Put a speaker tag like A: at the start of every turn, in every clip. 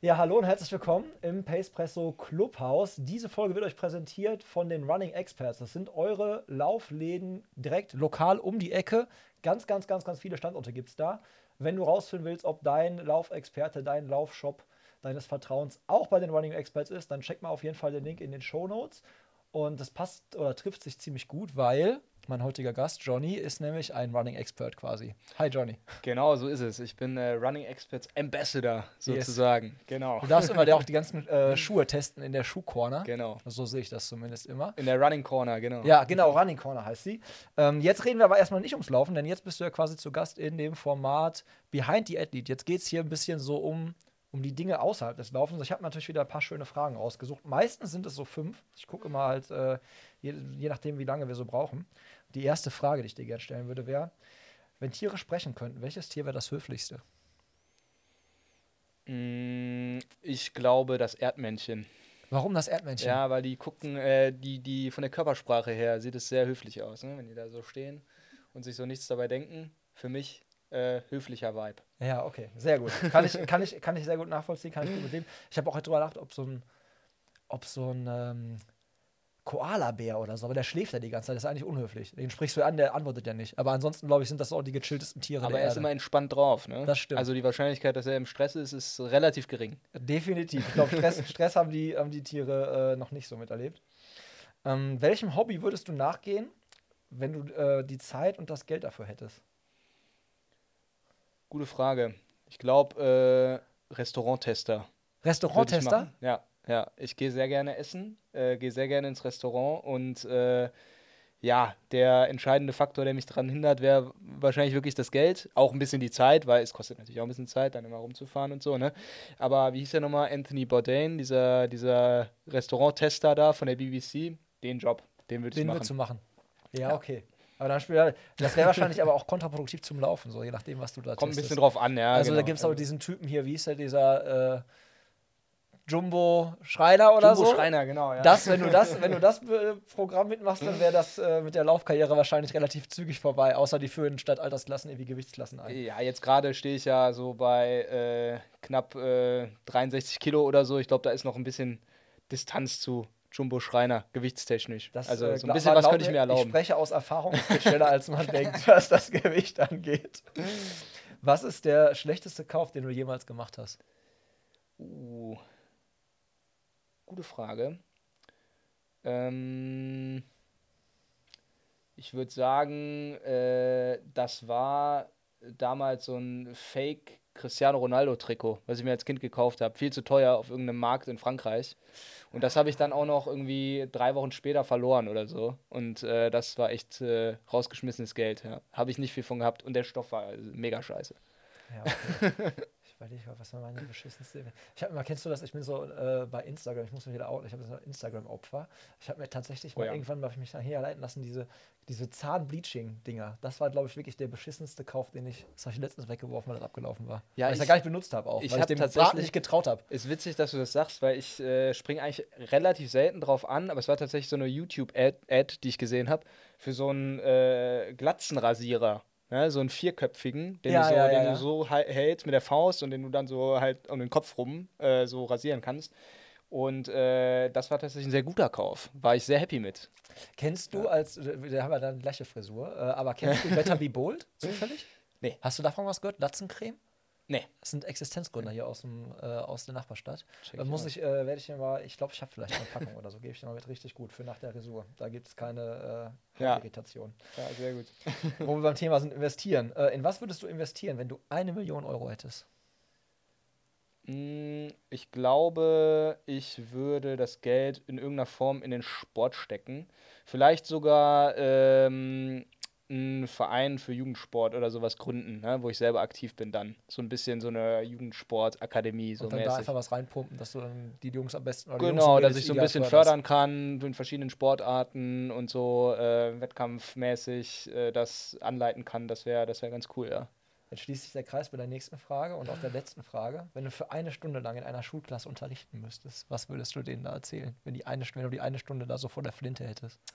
A: Ja, hallo und herzlich willkommen im Pacepresso Clubhaus. Diese Folge wird euch präsentiert von den Running Experts. Das sind eure Laufläden direkt lokal um die Ecke. Ganz viele Standorte gibt es da. Wenn du rausfinden willst, ob dein Laufexperte, dein Laufshop deines Vertrauens auch bei den Running Experts ist, dann check mal auf jeden Fall den Link in den Shownotes. Und das passt oder trifft sich ziemlich gut, weil mein heutiger Gast, Johnny, ist nämlich ein Running Expert quasi. Hi, Johnny.
B: Genau, so ist es. Ich bin Running Experts Ambassador
A: Yes.
B: sozusagen. Genau.
A: Du darfst immer der auch die ganzen Schuhe testen in der Schuhcorner.
B: Genau.
A: So sehe ich das zumindest immer.
B: In der Running Corner, genau.
A: Ja, genau, Running Corner heißt sie. Jetzt reden wir aber erstmal nicht ums Laufen, denn jetzt bist du ja quasi zu Gast in dem Format Behind the Athlete. Jetzt geht es hier ein bisschen so um die Dinge außerhalb des Laufens. Ich habe natürlich wieder ein paar schöne Fragen rausgesucht. Meistens sind es so 5. Ich gucke mal halt, je nachdem, wie lange wir so brauchen. Die erste Frage, die ich dir gerne stellen würde, wäre: Wenn Tiere sprechen könnten, welches Tier wäre das höflichste?
B: Ich glaube, das Erdmännchen.
A: Warum das Erdmännchen?
B: Ja, weil die gucken, die von der Körpersprache her sieht es sehr höflich aus, ne? Wenn die da so stehen und sich so nichts dabei denken. Für mich höflicher Vibe.
A: Ja, okay, sehr gut. Kann ich sehr gut nachvollziehen, kann ich gut mit leben. Ich habe auch drüber gedacht, ob so ein Koala-Bär oder so, aber der schläft ja die ganze Zeit, das ist eigentlich unhöflich. Den sprichst du an, der antwortet ja nicht. Aber ansonsten, glaube ich, sind das auch die gechilltesten Tiere
B: Aber
A: der
B: er ist
A: Erde.
B: immer entspannt drauf, ne?
A: Das stimmt.
B: Also die Wahrscheinlichkeit, dass er im Stress ist, ist relativ gering.
A: Definitiv. Ich glaube, Stress haben die Tiere noch nicht so miterlebt. Welchem Hobby würdest du nachgehen, wenn du die Zeit und das Geld dafür hättest?
B: Gute Frage. Ich glaube, Restauranttester. Würde ich
A: Restauranttester?
B: machen. Ja, ja. Ich gehe sehr gerne essen, gehe sehr gerne ins Restaurant und ja, der entscheidende Faktor, der mich daran hindert, wäre wahrscheinlich wirklich das Geld. Auch ein bisschen die Zeit, weil es kostet natürlich auch ein bisschen Zeit, dann immer rumzufahren und so, ne? Aber wie hieß der nochmal? Anthony Bourdain, dieser Restauranttester da von der BBC, den Job, den würde ich
A: Den würdest
B: machen.
A: du machen. Ja,
B: Ja.
A: okay. Aber das wäre wahrscheinlich aber auch kontraproduktiv zum Laufen, so je nachdem, was du da
B: Kommt ein bisschen
A: testest.
B: drauf an, ja,
A: Also da
B: genau.
A: gibt es auch
B: Also,
A: diesen Typen hier, wie hieß der, dieser Jumbo Schreiner oder
B: Jumbo
A: so.
B: Schreiner, genau, ja.
A: Wenn du das Programm mitmachst, dann wäre das mit der Laufkarriere wahrscheinlich relativ zügig vorbei, außer die führen statt Altersklassen irgendwie Gewichtsklassen ein.
B: Ja, jetzt gerade stehe ich ja so bei knapp 63 Kilo oder so. Ich glaube, da ist noch ein bisschen Distanz zu Jumbo Schreiner, gewichtstechnisch.
A: Das,
B: Also so ein bisschen
A: aber
B: was
A: glaub
B: könnte ich
A: mir,
B: mir
A: ich
B: erlauben.
A: spreche aus Erfahrung, es geht schneller, als man denkt, was das Gewicht angeht. Was ist der schlechteste Kauf, den du jemals gemacht hast?
B: Uh, Gute Frage. Ähm, Ich würde sagen, das war damals so ein Fake Cristiano Ronaldo Trikot, was ich mir als Kind gekauft habe. Viel zu teuer auf irgendeinem Markt in Frankreich. Und das habe ich dann auch noch irgendwie 3 Wochen später verloren oder so. Und das war echt rausgeschmissenes Geld. Ja. Habe ich nicht viel von gehabt. Und der Stoff war mega scheiße.
A: Ja, okay. Ich überlege mal, was war meine beschissenste. Kennst du das? Ich bin so bei Instagram, ich muss mich wieder outen, ich habe so ein Instagram-Opfer. Ich habe mir tatsächlich
B: Oh
A: mal
B: ja.
A: irgendwann, habe ich mich nachher leiten lassen, diese Zahnbleaching-Dinger. Das war, glaube ich, wirklich der beschissenste Kauf, das habe ich letztens weggeworfen, weil das abgelaufen war.
B: Ja,
A: Weil ich es ja gar nicht benutzt habe auch,
B: ich
A: weil ich
B: habe
A: dem Braten
B: tatsächlich,
A: nicht getraut habe.
B: ist witzig, dass du das sagst, weil ich springe eigentlich relativ selten drauf an, aber es war tatsächlich so eine YouTube-Ad, die ich gesehen habe, für so einen Glatzenrasierer. Ja, so einen vierköpfigen,
A: Ja, ja, ja,
B: den du
A: ja.
B: so hältst mit der Faust und den du dann so halt um den Kopf rum so rasieren kannst. Und das war tatsächlich ein sehr guter Kauf. War ich sehr happy mit.
A: Kennst du
B: Ja.
A: wir haben ja dann gleiche Frisur, aber kennst du Better Be Bold zufällig?
B: Nee,
A: Hast du davon was gehört? Latzencreme?
B: nee,
A: Das sind Existenzgründer hier aus der Nachbarstadt.
B: check ich aus.
A: Werde ich dir mal, ich glaube, ich habe vielleicht eine Packung oder so, gebe ich dir mal mit, richtig gut für nach der Rasur. Da gibt es keine
B: Ja,
A: Hautirritation.
B: ja, sehr gut.
A: Wo wir beim Thema sind, investieren. In was würdest du investieren, wenn du 1 Million Euro hättest?
B: Ich glaube, ich würde das Geld in irgendeiner Form in den Sport stecken. Vielleicht sogar einen Verein für Jugendsport oder sowas gründen, ne, wo ich selber aktiv bin dann. So ein bisschen so eine Jugendsportakademie, so
A: Und dann da einfach
B: mäßig.
A: was reinpumpen, dass du dann die Jungs am besten oder die Jungs und
B: Genau, dass
A: Mädels
B: ich so ein
A: ideal
B: bisschen
A: förderst.
B: fördern kann in verschiedenen Sportarten und so wettkampfmäßig das anleiten kann. Das wär ganz cool, ja.
A: Jetzt schließt sich der Kreis bei der nächsten Frage und auch der letzten Frage. Wenn du für 1 Stunde lang in einer Schulklasse unterrichten müsstest, was würdest du denen da erzählen, wenn du die 1 Stunde da so vor der Flinte hättest?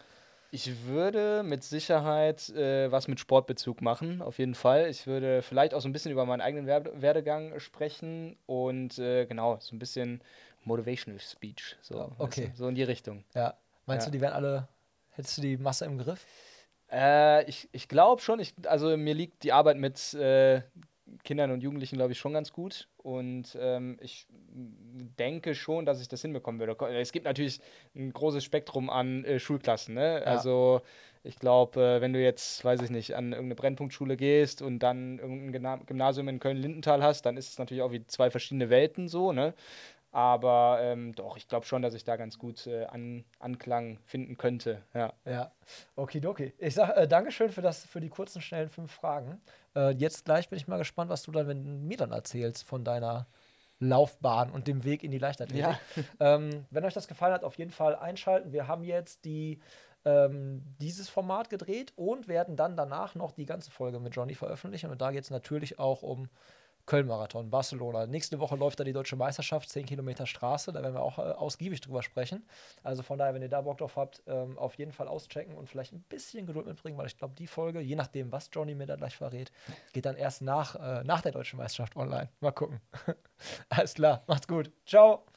B: Ich würde mit Sicherheit was mit Sportbezug machen, auf jeden Fall. Ich würde vielleicht auch so ein bisschen über meinen eigenen Werdegang sprechen und genau, so ein bisschen Motivational Speech,
A: Ja,
B: so, weißt du,
A: okay.
B: so in die Richtung.
A: Ja. Meinst du,
B: Ja.
A: die wären alle, hättest du die Masse im Griff?
B: Ich glaube schon, also mir liegt die Arbeit mit Kindern und Jugendlichen, glaube ich, schon ganz gut. Und ich denke schon, dass ich das hinbekommen würde. Es gibt natürlich ein großes Spektrum an Schulklassen, ne?
A: Ja,
B: Also ich glaube, wenn du jetzt, weiß ich nicht, an irgendeine Brennpunktschule gehst und dann irgendein Gymnasium in Köln-Lindenthal hast, dann ist es natürlich auch wie zwei verschiedene Welten so, ne? Aber doch, ich glaube schon, dass ich da ganz gut Anklang finden könnte. Ja.
A: ja. Okidoki. Ich sag Dankeschön für die kurzen, schnellen 5 Fragen. Jetzt gleich bin ich mal gespannt, was du dann mir dann erzählst von deiner Laufbahn und dem Weg in die Leichtathletik.
B: Ja.
A: Wenn euch das gefallen hat, auf jeden Fall einschalten. Wir haben jetzt dieses Format gedreht und werden dann danach noch die ganze Folge mit Johnny veröffentlichen. Und da geht es natürlich auch um Köln-Marathon, Barcelona. Nächste Woche läuft da die Deutsche Meisterschaft, 10 Kilometer Straße. Da werden wir auch ausgiebig drüber sprechen. Also von daher, wenn ihr da Bock drauf habt, auf jeden Fall auschecken und vielleicht ein bisschen Geduld mitbringen, weil ich glaube, die Folge, je nachdem, was Johnny mir da gleich verrät, geht dann erst nach der Deutschen Meisterschaft online. Mal gucken. Alles klar, macht's gut. Ciao.